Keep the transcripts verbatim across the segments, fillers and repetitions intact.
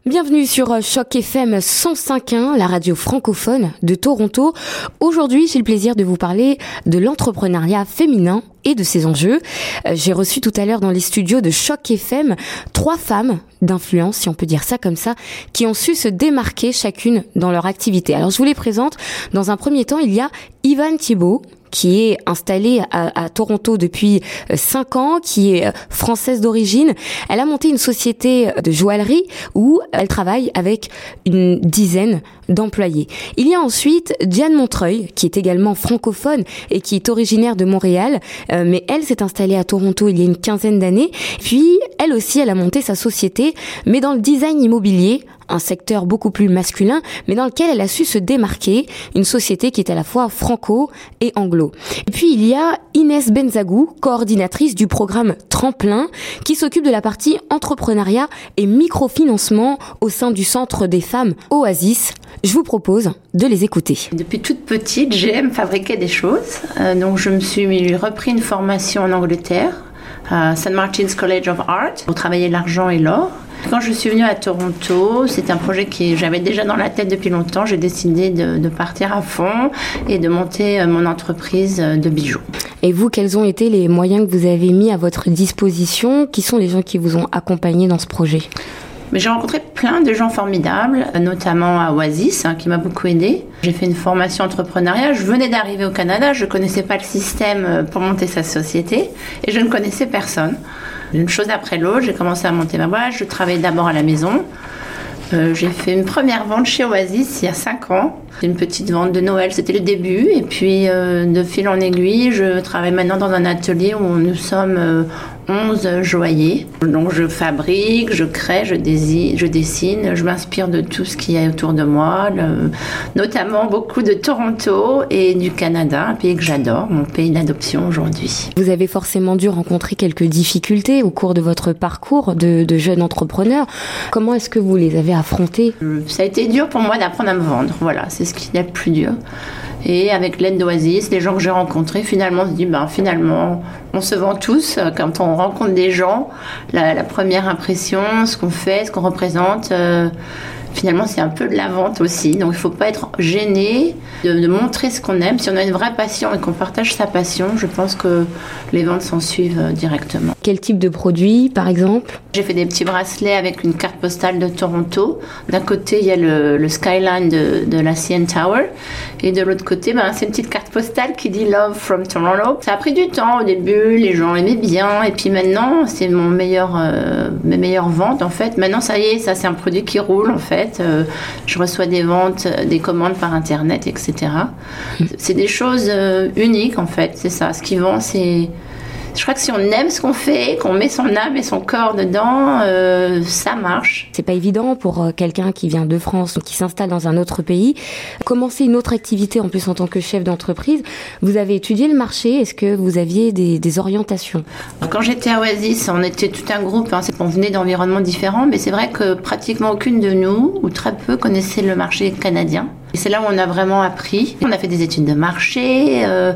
Bienvenue sur Choc F M cent cinq point un, la radio francophone de Toronto. Aujourd'hui, j'ai le plaisir de vous parler de l'entrepreneuriat féminin et de ses enjeux. J'ai reçu tout à l'heure dans les studios de Choc F M trois femmes d'influence, si on peut dire ça comme ça, qui ont su se démarquer chacune dans leur activité. Alors, je vous les présente. Dans un premier temps, il y a Yvonne Thibault, qui est installée à, à Toronto depuis cinq ans, qui est française d'origine. Elle a monté une société de joaillerie où elle travaille avec une dizaine d'employés. Il y a ensuite Diane Montreuil, qui est également francophone et qui est originaire de Montréal, euh, mais elle s'est installée à Toronto il y a une quinzaine d'années. Puis, elle aussi, elle a monté sa société, mais dans le design immobilier, un secteur beaucoup plus masculin, mais dans lequel elle a su se démarquer, une société qui est à la fois franco et anglo. Et puis il y a Inès Benzagou, coordinatrice du programme Tremplin, qui s'occupe de la partie entrepreneuriat et microfinancement au sein du Centre des femmes Oasis. Je vous propose de les écouter. Depuis toute petite, j'aime fabriquer des choses, euh, donc je me suis repris une formation en Angleterre, à Saint Martin's College of Art, pour travailler l'argent et l'or. Quand je suis venue à Toronto, c'est un projet que j'avais déjà dans la tête depuis longtemps. J'ai décidé de, de partir à fond et de monter mon entreprise de bijoux. Et vous, quels ont été les moyens que vous avez mis à votre disposition? Qui sont les gens qui vous ont accompagné dans ce projet? Mais j'ai rencontré plein de gens formidables, notamment à Oasis, hein, qui m'a beaucoup aidée. J'ai fait une formation entrepreneuriat. Je venais d'arriver au Canada, je ne connaissais pas le système pour monter sa société et je ne connaissais personne. Une chose après l'autre, j'ai commencé à monter ma boîte. Je travaillais d'abord à la maison. Euh, j'ai fait une première vente chez Oasis il y a cinq ans. Une petite vente de Noël, c'était le début. Et puis, euh, de fil en aiguille, je travaille maintenant dans un atelier où nous sommes euh, onze joailliers. Donc, je fabrique, je crée, je, dési- je dessine, je m'inspire de tout ce qu'il y a autour de moi, le, notamment beaucoup de Toronto et du Canada, un pays que j'adore, mon pays d'adoption aujourd'hui. Vous avez forcément dû rencontrer quelques difficultés au cours de votre parcours de, de jeune entrepreneur. Comment est-ce que vous les avez affrontées? Ça a été dur pour moi d'apprendre à me vendre, voilà, c'est ce qui est le plus dur. Et avec l'aide d'Oasis, les gens que j'ai rencontrés, finalement, on se dit, ben, finalement, on se vend tous. Quand on rencontre des gens, la, la première impression, ce qu'on fait, ce qu'on représente, euh, finalement, c'est un peu de la vente aussi. Donc, il ne faut pas être gêné de, de montrer ce qu'on aime. Si on a une vraie passion et qu'on partage sa passion, je pense que les ventes s'en suivent directement. Quel type de produit, par exemple? J'ai fait des petits bracelets avec une carte postale de Toronto. D'un côté, il y a le, le skyline de, de la C N Tower. Et de l'autre côté, ben, c'est une petite carte postale qui dit Love from Toronto. Ça a pris du temps au début, les gens aimaient bien. Et puis maintenant, c'est mon meilleur, euh, mes meilleures ventes en fait. Maintenant, ça y est, ça c'est un produit qui roule en fait. Euh, je reçois des ventes, des commandes par Internet, et cetera. C'est des choses euh, uniques en fait. C'est ça. Ce qui vend, c'est... Je crois que si on aime ce qu'on fait, qu'on met son âme et son corps dedans, euh, ça marche. C'est pas évident pour quelqu'un qui vient de France, qui s'installe dans un autre pays, commencer une autre activité en plus en tant que chef d'entreprise. Vous avez étudié le marché, est-ce que vous aviez des, des orientations? Quand j'étais à Oasis, on était tout un groupe, hein, on venait d'environnements différents, mais c'est vrai que pratiquement aucune de nous, ou très peu, connaissait le marché canadien. Et c'est là où on a vraiment appris. On a fait des études de marché, euh,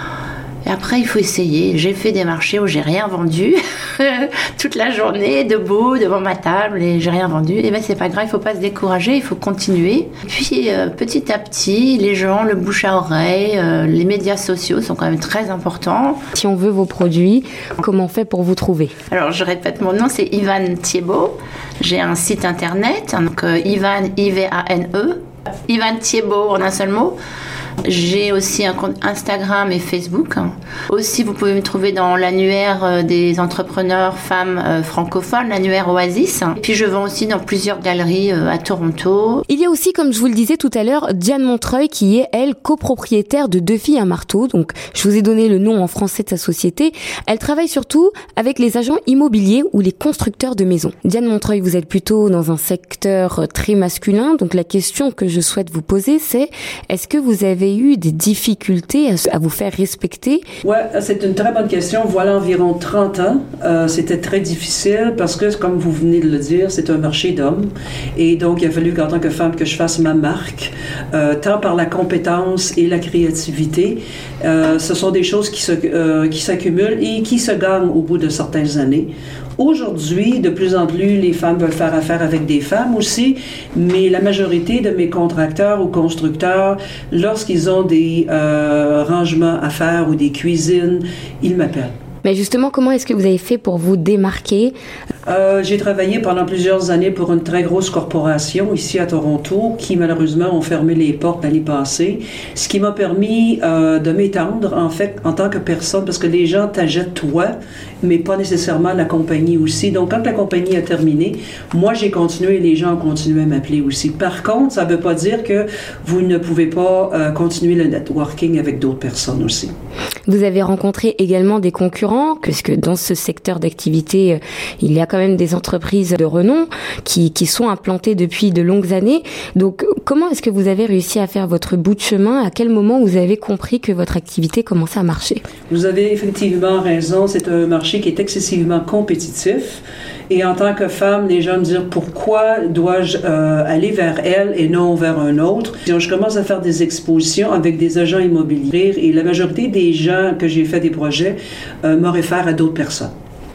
et après, il faut essayer. J'ai fait des marchés où j'ai rien vendu toute la journée, debout, devant ma table, et j'ai rien vendu. Et ben, c'est pas grave, il faut pas se décourager, il faut continuer. Et puis, euh, petit à petit, les gens, le bouche à oreille, euh, les médias sociaux sont quand même très importants. Si on veut vos produits, comment on fait pour vous trouver? Alors, je répète mon nom, c'est Yvonne Thibault. J'ai un site internet, donc euh, Yvonne, I V A N E. Yvonne Thibault en un seul mot. J'ai aussi un compte Instagram et Facebook. Aussi, vous pouvez me trouver dans l'annuaire des entrepreneurs femmes francophones, l'annuaire Oasis. Et puis, je vends aussi dans plusieurs galeries à Toronto. Il y a aussi, comme je vous le disais tout à l'heure, Diane Montreuil, qui est, elle, copropriétaire de Deux Filles un Marteau. Donc, je vous ai donné le nom en français de sa société. Elle travaille surtout avec les agents immobiliers ou les constructeurs de maisons. Diane Montreuil, vous êtes plutôt dans un secteur très masculin. Donc, la question que je souhaite vous poser, c'est est-ce que vous avez eu des difficultés à, à vous faire respecter? Ouais, c'est une très bonne question. Voilà environ trente ans. Euh, c'était très difficile parce que, comme vous venez de le dire, c'est un marché d'hommes. Et donc, il a fallu qu'en tant que femme, que je fasse ma marque, euh, tant par la compétence et la créativité. Euh, ce sont des choses qui, se, euh, qui s'accumulent et qui se gagnent au bout de certaines années. Aujourd'hui, de plus en plus, les femmes veulent faire affaire avec des femmes aussi, mais la majorité de mes contracteurs ou constructeurs, lorsqu'ils ont des euh, rangements à faire ou des cuisines, ils m'appellent. Mais justement, comment est-ce que vous avez fait pour vous démarquer? Euh, j'ai travaillé pendant plusieurs années pour une très grosse corporation ici à Toronto qui malheureusement ont fermé les portes l'année passée, ce qui m'a permis euh, de m'étendre en fait en tant que personne parce que les gens t'achètent toi, mais pas nécessairement la compagnie aussi. Donc quand la compagnie a terminé, moi j'ai continué et les gens ont continué à m'appeler aussi. Par contre, ça ne veut pas dire que vous ne pouvez pas euh, continuer le networking avec d'autres personnes aussi. Vous avez rencontré également des concurrents, puisque dans ce secteur d'activité, il y a quand même des entreprises de renom qui, qui sont implantées depuis de longues années. Donc, comment est-ce que vous avez réussi à faire votre bout de chemin? À quel moment vous avez compris que votre activité commençait à marcher? Vous avez effectivement raison. C'est un marché qui est excessivement compétitif. Et en tant que femme, les gens me disent pourquoi dois-je euh, aller vers elle et non vers un autre. Donc, je commence à faire des expositions avec des agents immobiliers et la majorité des gens que j'ai fait des projets euh, me réfèrent à d'autres personnes.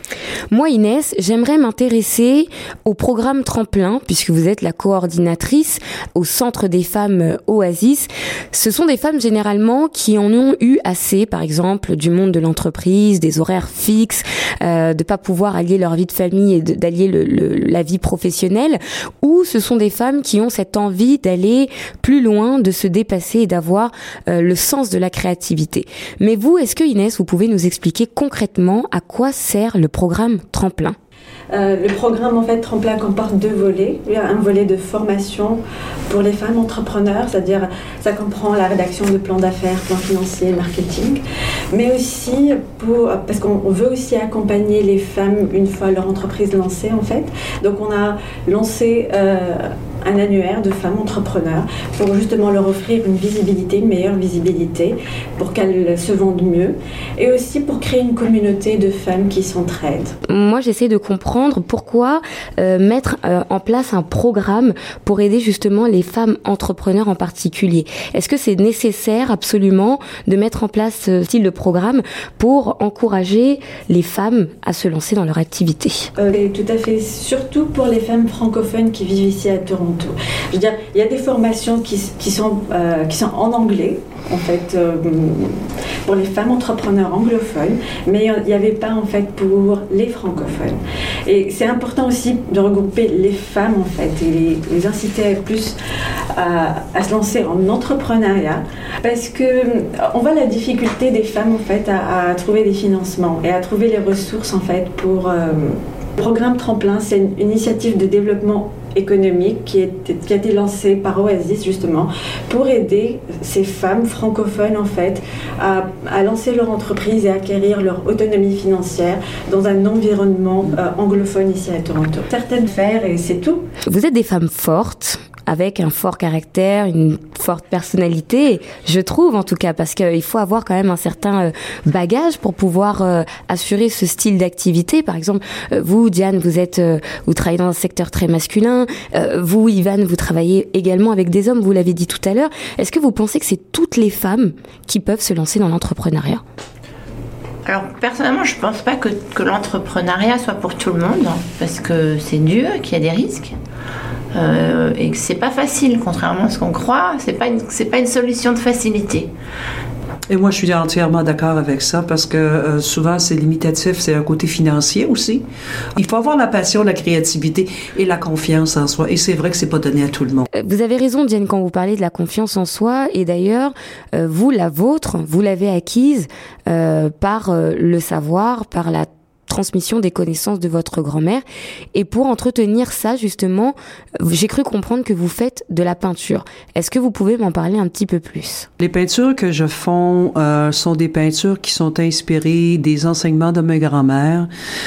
Moi, Inès, j'aimerais m'intéresser au programme Tremplin, puisque vous êtes la coordinatrice au Centre des femmes Oasis. Ce sont des femmes généralement qui en ont eu assez, par exemple, du monde de l'entreprise, des horaires fixes, euh, de pas pouvoir allier leur vie de famille et de, d'allier le, le, la vie professionnelle, ou ce sont des femmes qui ont cette envie d'aller plus loin, de se dépasser et d'avoir euh, le sens de la créativité. Mais vous, est-ce que Inès, vous pouvez nous expliquer concrètement à quoi sert le programme Tremplin? Euh, le programme en fait Tremplin comporte deux volets. Il y a un volet de formation pour les femmes entrepreneurs, c'est-à-dire ça comprend la rédaction de plans d'affaires, plans financiers, marketing, mais aussi pour, parce qu'on veut aussi accompagner les femmes une fois leur entreprise lancée en fait. Donc on a lancé euh, un annuaire de femmes entrepreneurs pour justement leur offrir une visibilité, une meilleure visibilité pour qu'elles se vendent mieux et aussi pour créer une communauté de femmes qui s'entraident. Moi, j'essaie de comprendre pourquoi euh, mettre euh, en place un programme pour aider justement les femmes entrepreneurs en particulier. Est-ce que c'est nécessaire absolument de mettre en place ce style de programme pour encourager les femmes à se lancer dans leur activité? euh, Tout à fait, surtout pour les femmes francophones qui vivent ici à Toronto. Je veux dire, il y a des formations qui, qui, sont, euh, qui sont en anglais, en fait, euh, pour les femmes entrepreneurs anglophones, mais il n'y avait pas, en fait, pour les francophones. Et c'est important aussi de regrouper les femmes, en fait, et les, les inciter plus à, à se lancer en entrepreneuriat, parce qu'on voit la difficulté des femmes, en fait, à, à trouver des financements et à trouver les ressources, en fait, pour... Euh, le programme Tremplin, c'est une initiative de développement économique qui, est, qui a été lancée par Oasis justement pour aider ces femmes francophones en fait à, à lancer leur entreprise et acquérir leur autonomie financière dans un environnement euh, anglophone ici à Toronto. Certaines faire et c'est tout. Vous êtes des femmes fortes, avec un fort caractère, une forte personnalité, je trouve en tout cas, parce qu'il faut avoir quand même un certain bagage pour pouvoir euh, assurer ce style d'activité. Par exemple, euh, vous, Diane, vous êtes, euh, vous travaillez dans un secteur très masculin. Euh, vous, Ivan, vous travaillez également avec des hommes. Vous l'avez dit tout à l'heure. Est-ce que vous pensez que c'est toutes les femmes qui peuvent se lancer dans l'entrepreneuriat? Alors, personnellement, je ne pense pas que, que l'entrepreneuriat soit pour tout le monde, parce que c'est dur, qu'il y a des risques. Euh, et que c'est pas facile, contrairement à ce qu'on croit, c'est pas une, c'est pas une solution de facilité. Et moi, je suis entièrement d'accord avec ça parce que euh, souvent, c'est limitatif, c'est un côté financier aussi. Il faut avoir la passion, la créativité et la confiance en soi. Et c'est vrai que c'est pas donné à tout le monde. Vous avez raison, Diane, quand vous parlez de la confiance en soi. Et d'ailleurs, euh, vous, la vôtre, vous l'avez acquise euh, par euh, le savoir, par la transmission des connaissances de votre grand-mère. Et pour entretenir ça, justement, j'ai cru comprendre que vous faites de la peinture. Est-ce que vous pouvez m'en parler un petit peu plus? Les peintures que je fais euh, sont des peintures qui sont inspirées des enseignements de ma grand-mère.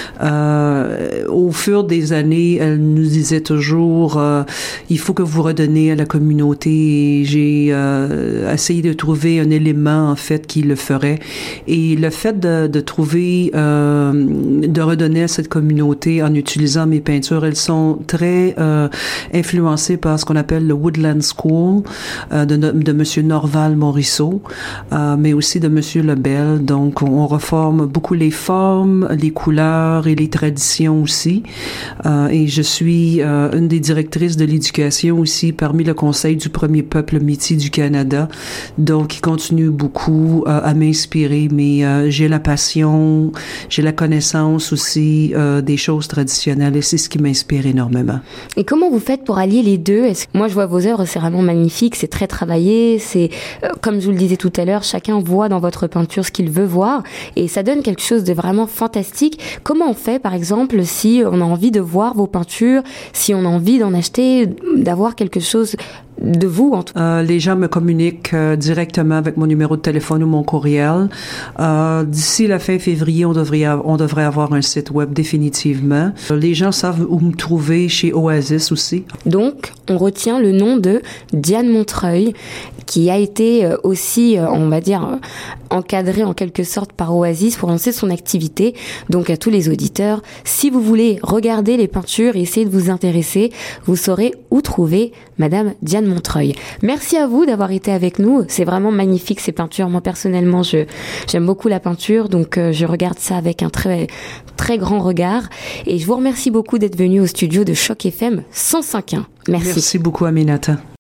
Euh, au fur des années, elle nous disait toujours euh, il faut que vous redonnez à la communauté. Et j'ai euh, essayé de trouver un élément, en fait, qui le ferait. Et le fait de, de trouver euh, de redonner à cette communauté en utilisant mes peintures. Elles sont très euh, influencées par ce qu'on appelle le Woodland School euh, de, de Monsieur Norval Morisseau, euh, mais aussi de Monsieur Lebel. Donc, on reforme beaucoup les formes, les couleurs et les traditions aussi. Euh, et je suis euh, une des directrices de l'éducation aussi parmi le Conseil du premier peuple métis du Canada. Donc, il continue beaucoup euh, à m'inspirer, mais euh, j'ai la passion, j'ai la connaissance aussi euh, des choses traditionnelles et c'est ce qui m'inspire énormément. Et comment vous faites pour allier les deux? Est-ce... Moi, je vois vos œuvres, c'est vraiment magnifique, c'est très travaillé, c'est, euh, comme je vous le disais tout à l'heure, chacun voit dans votre peinture ce qu'il veut voir et ça donne quelque chose de vraiment fantastique. Comment on fait, par exemple, si on a envie de voir vos peintures, si on a envie d'en acheter, d'avoir quelque chose de vous en tout cas? Euh, les gens me communiquent euh, directement avec mon numéro de téléphone ou mon courriel. Euh, d'ici la fin février, on devrait, av- on devrait avoir un site web définitivement. Euh, les gens savent où me trouver chez Oasis aussi. Donc, on retient le nom de Diane Montreuil, qui a été euh, aussi, euh, on va dire, euh, encadrée en quelque sorte par Oasis pour lancer son activité. Donc, à tous les auditeurs, si vous voulez regarder les peintures et essayer de vous intéresser, vous saurez où trouver Madame Diane Montreuil. Merci à vous d'avoir été avec nous. C'est vraiment magnifique ces peintures. Moi personnellement, je j'aime beaucoup la peinture, donc euh, je regarde ça avec un très très grand regard. Et je vous remercie beaucoup d'être venu au studio de Choc F M cent cinq point un. Merci. Merci beaucoup, Aminata.